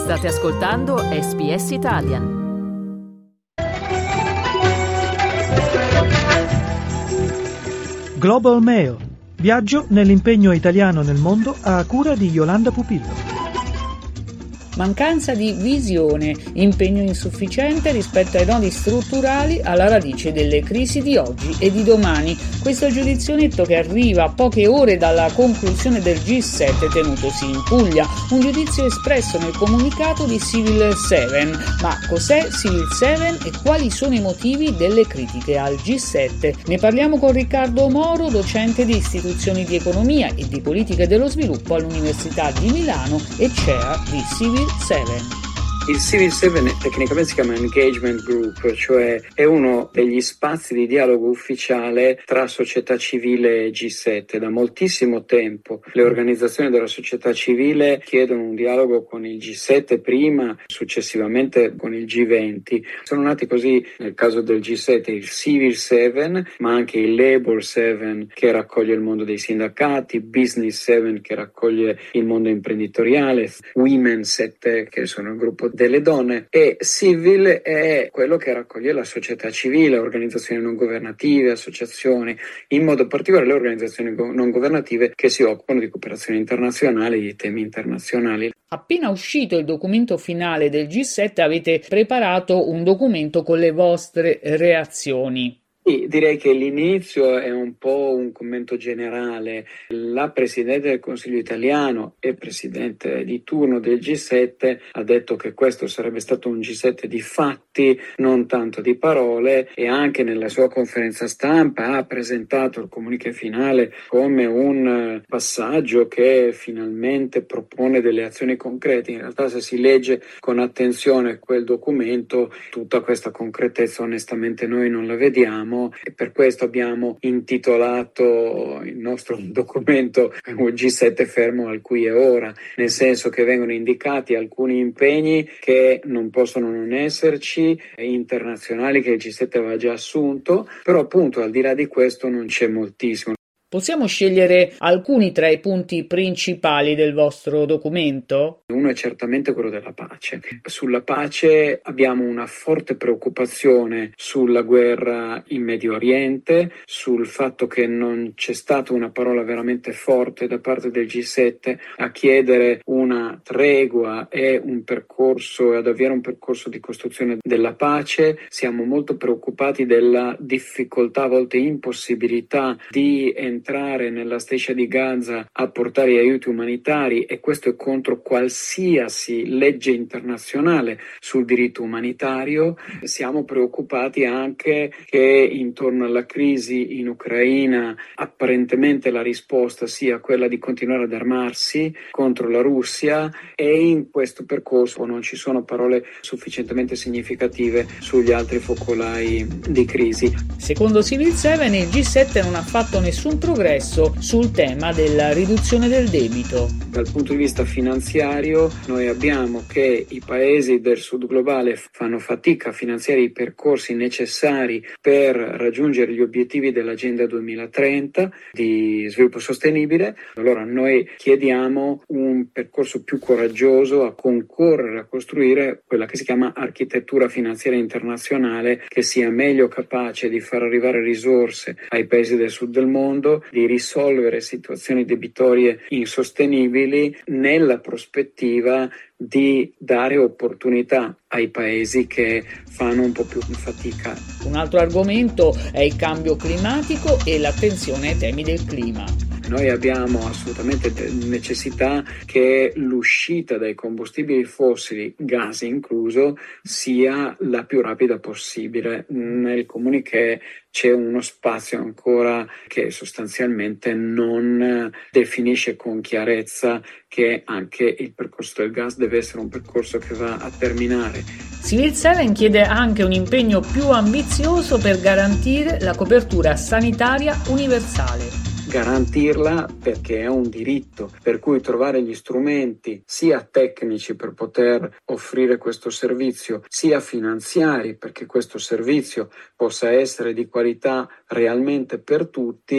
State ascoltando SBS Italian. Global Mail. Viaggio nell'impegno italiano nel mondo a cura di Yolanda Pupillo. Mancanza di visione, impegno insufficiente rispetto ai nodi strutturali alla radice delle crisi di oggi e di domani. Questo è il giudizio netto che arriva a poche ore dalla conclusione del G7 tenutosi in Puglia, un giudizio espresso nel comunicato di Civil 7. Ma cos'è Civil 7 e quali sono i motivi delle critiche al G7? Ne parliamo con Riccardo Moro, docente di istituzioni di economia e di politiche dello sviluppo all'Università di Milano e chair di Civil 7. Il Civil 7 tecnicamente si chiama Engagement Group, cioè è uno degli spazi di dialogo ufficiale tra società civile e G7. Da moltissimo tempo le organizzazioni della società civile chiedono un dialogo con il G7 prima, successivamente con il G20. Sono nati così, nel caso del G7, il Civil 7, ma anche il Labor 7 che raccoglie il mondo dei sindacati, Business 7 che raccoglie il mondo imprenditoriale, Women 7 che sono il gruppo delle donne, e Civil è quello che raccoglie la società civile, organizzazioni non governative, associazioni, in modo particolare le organizzazioni non governative che si occupano di cooperazione internazionale e di temi internazionali. Appena uscito il documento finale del G7 avete preparato un documento con le vostre reazioni. Sì, direi che l'inizio è un po' un commento generale. La Presidente del Consiglio italiano e Presidente di turno del G7 ha detto che questo sarebbe stato un G7 di fatti, non tanto di parole, e anche nella sua conferenza stampa ha presentato il comuniqué finale come un passaggio che finalmente propone delle azioni concrete. In realtà, se si legge con attenzione quel documento, tutta questa concretezza onestamente noi non la vediamo. E per questo abbiamo intitolato il nostro documento un G7 fermo al qui e ora, nel senso che vengono indicati alcuni impegni che non possono non esserci, internazionali che il G7 aveva già assunto, però appunto al di là di questo non c'è moltissimo. Possiamo scegliere alcuni tra i punti principali del vostro documento? Uno è certamente quello della pace. Sulla pace abbiamo una forte preoccupazione sulla guerra in Medio Oriente, sul fatto che non c'è stata una parola veramente forte da parte del G7 a chiedere una tregua e un percorso, ad avviare un percorso di costruzione della pace. Siamo molto preoccupati della difficoltà, a volte impossibilità, di entrare nella striscia di Gaza a portare aiuti umanitari, e questo è contro qualsiasi legge internazionale sul diritto umanitario. Siamo preoccupati anche che intorno alla crisi in Ucraina apparentemente la risposta sia quella di continuare ad armarsi contro la Russia, e in questo percorso non ci sono parole sufficientemente significative sugli altri focolai di crisi. Secondo Civil 7 il G7 non ha fatto nessun progresso sul tema della riduzione del debito. Dal punto di vista finanziario noi abbiamo che i paesi del sud globale fanno fatica a finanziare i percorsi necessari per raggiungere gli obiettivi dell'Agenda 2030 di sviluppo sostenibile. Allora noi chiediamo un percorso più coraggioso a concorrere a costruire quella che si chiama architettura finanziaria internazionale, che sia meglio capace di far arrivare risorse ai paesi del sud del mondo, di risolvere situazioni debitorie insostenibili nella prospettiva di dare opportunità ai paesi che fanno un po' più fatica. Un altro argomento è il cambio climatico e l'attenzione ai temi del clima. Noi abbiamo assolutamente necessità che l'uscita dai combustibili fossili, gas incluso, sia la più rapida possibile. Nel comuniqué c'è uno spazio ancora che sostanzialmente non definisce con chiarezza che anche il percorso del gas deve essere un percorso che va a terminare. Civil 7 chiede anche un impegno più ambizioso per garantire la copertura sanitaria universale. Garantirla perché è un diritto, per cui trovare gli strumenti sia tecnici per poter offrire questo servizio, sia finanziari perché questo servizio possa essere di qualità realmente per tutti,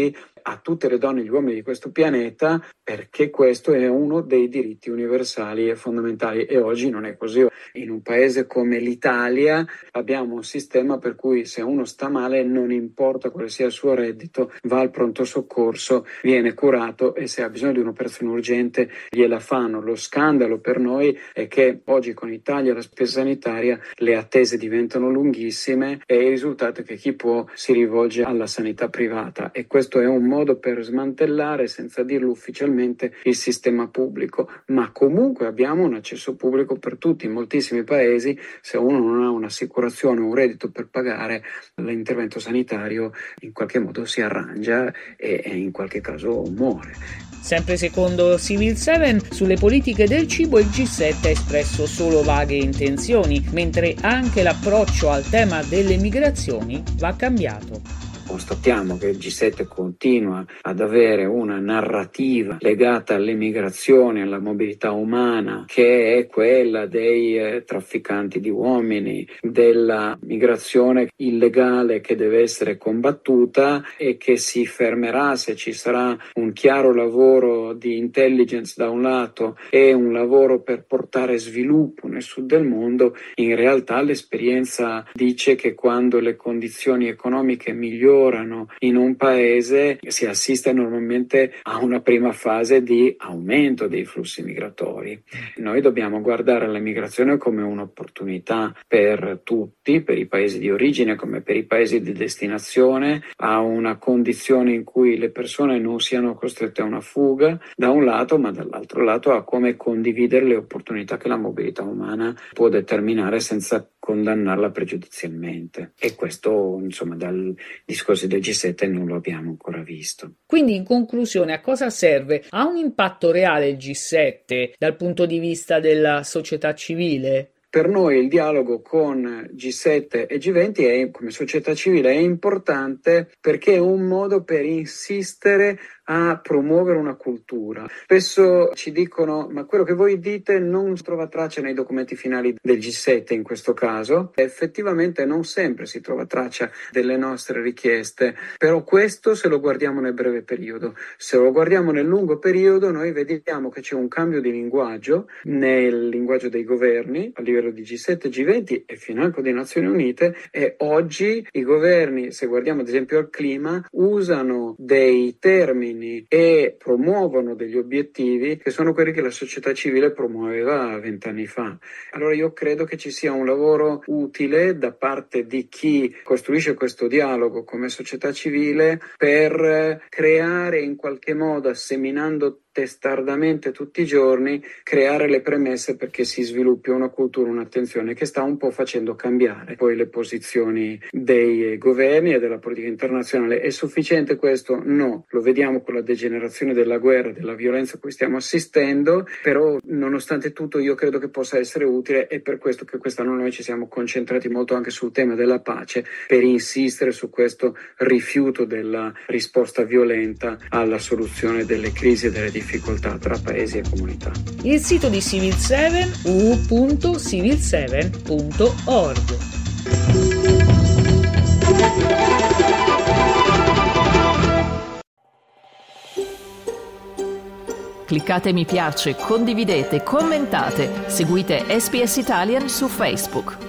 a tutte le donne e gli uomini di questo pianeta, perché questo è uno dei diritti universali e fondamentali, e oggi non è così. In un paese come l'Italia abbiamo un sistema per cui se uno sta male, non importa quale sia il suo reddito, va al pronto soccorso, viene curato e se ha bisogno di un'operazione urgente gliela fanno. Lo scandalo per noi è che oggi con i tagli alla spesa sanitaria le attese diventano lunghissime e il risultato è che chi può si rivolge alla sanità privata, e questo è un modo per smantellare, senza dirlo ufficialmente, il sistema pubblico. Ma comunque abbiamo un accesso pubblico per tutti. In moltissimi paesi, se uno non ha un'assicurazione o un reddito per pagare, l'intervento sanitario in qualche modo si arrangia e in qualche caso muore. Sempre secondo Civil 7, sulle politiche del cibo il G7 ha espresso solo vaghe intenzioni, mentre anche l'approccio al tema delle migrazioni va cambiato. Constatiamo che il G7 continua ad avere una narrativa legata alle migrazioni, alla mobilità umana, che è quella dei trafficanti di uomini, della migrazione illegale che deve essere combattuta e che si fermerà se ci sarà un chiaro lavoro di intelligence da un lato e un lavoro per portare sviluppo nel sud del mondo. In realtà l'esperienza dice che quando le condizioni economiche migliorano in un paese si assiste normalmente a una prima fase di aumento dei flussi migratori. Noi dobbiamo guardare alla migrazione come un'opportunità per tutti, per i paesi di origine come per i paesi di destinazione, a una condizione in cui le persone non siano costrette a una fuga da un lato, ma dall'altro lato a come condividere le opportunità che la mobilità umana può determinare senza condannarla pregiudizialmente. E questo, insomma, dal discorso del G7 non lo abbiamo ancora visto. Quindi, in conclusione, a cosa serve? Ha un impatto reale il G7 dal punto di vista della società civile? Per noi il dialogo con G7 e G20 come società civile è importante perché è un modo per insistere a promuovere una cultura. Spesso ci dicono: ma quello che voi dite non trova traccia nei documenti finali del G7 in questo caso. Effettivamente non sempre si trova traccia delle nostre richieste, però questo se lo guardiamo nel breve periodo. Se lo guardiamo nel lungo periodo, noi vediamo che c'è un cambio di linguaggio nel linguaggio dei governi a livello di G7, G20 e financo di Nazioni Unite, e oggi i governi, se guardiamo ad esempio al clima, usano dei termini e promuovono degli obiettivi che sono quelli che la società civile promuoveva 20 anni fa. Allora io credo che ci sia un lavoro utile da parte di chi costruisce questo dialogo come società civile per creare in qualche modo, seminando testardamente tutti i giorni, creare le premesse perché si sviluppi una cultura, un'attenzione che sta un po' facendo cambiare poi le posizioni dei governi e della politica internazionale. È sufficiente questo? No, lo vediamo con la degenerazione della guerra, della violenza a cui stiamo assistendo, però nonostante tutto io credo che possa essere utile, e per questo che quest'anno noi ci siamo concentrati molto anche sul tema della pace, per insistere su questo rifiuto della risposta violenta alla soluzione delle crisi e delle difficoltà tra paesi e comunità. Il sito di Civil 7 www.civil7.org. Cliccate mi piace, condividete, commentate, seguite SPS Italian su Facebook.